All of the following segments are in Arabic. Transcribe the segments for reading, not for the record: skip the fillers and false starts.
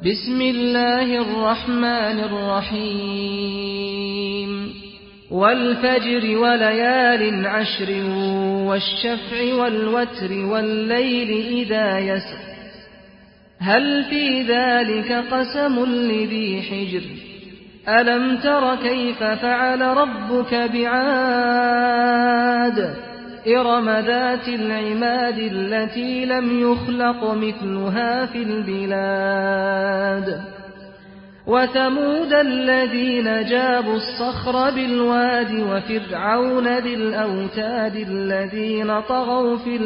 بسم الله الرحمن الرحيم والفجر وليال عشر والشفع والوتر والليل إذا يسر هل في ذلك قسم لذي حجر ألم تر كيف فعل ربك بعاد إرم ذات العماد التي لم يخلق مثلها في البلاد وثمود الذين جابوا الصخر بالواد وفرعون ذي الأوتاد الذين طغوا في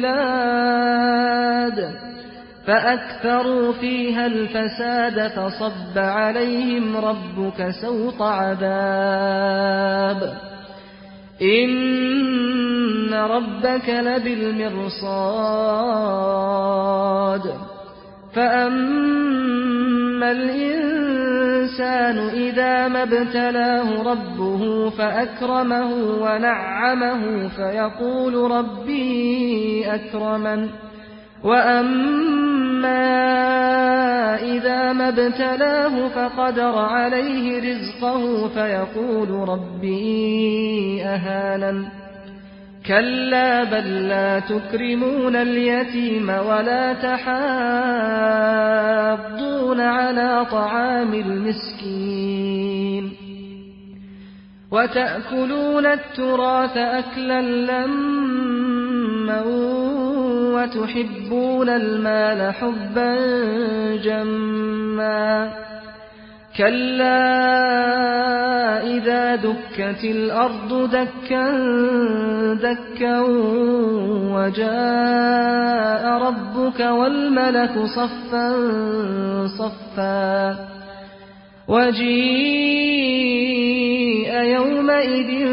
البلاد فأكثروا فيها الفساد فصب عليهم ربك سوط عذاب إن ربك لبالمرصاد فأما الإنسان إذا ما ابتلاه ربه فأكرمه ونعمه فيقول ربي أكرمن وأما إذا ما ابتلاه فقدر عليه رزقه فيقول ربي أهانن كلا بل لا تكرمون اليتيم ولا تحاضون على طعام المسكين وتأكلون التراث أكلا لما وتحبون المال حبا جما كلا إذا دكت الأرض دكا دكا وجاء ربك والملك صفا صفا وجيء يومئذ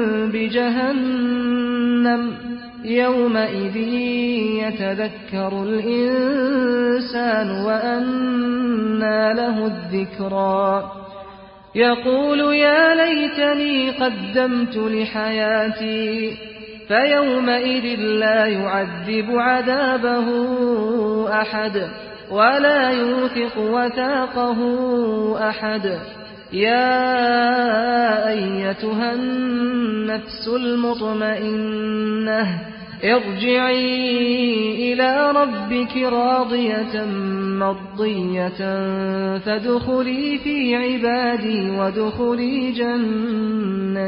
بجهنم يومئذ يتذكر الإنسان وأنى له الذكرى يقول يا ليتني قدمت لحياتي فيومئذ لا يعذب عذابه أحد ولا يوثق وثاقه أحد يا أيتها النفس المطمئنة ارجعي إلى ربك راضية مرضية فادخلي في عبادي وادخلي جنتي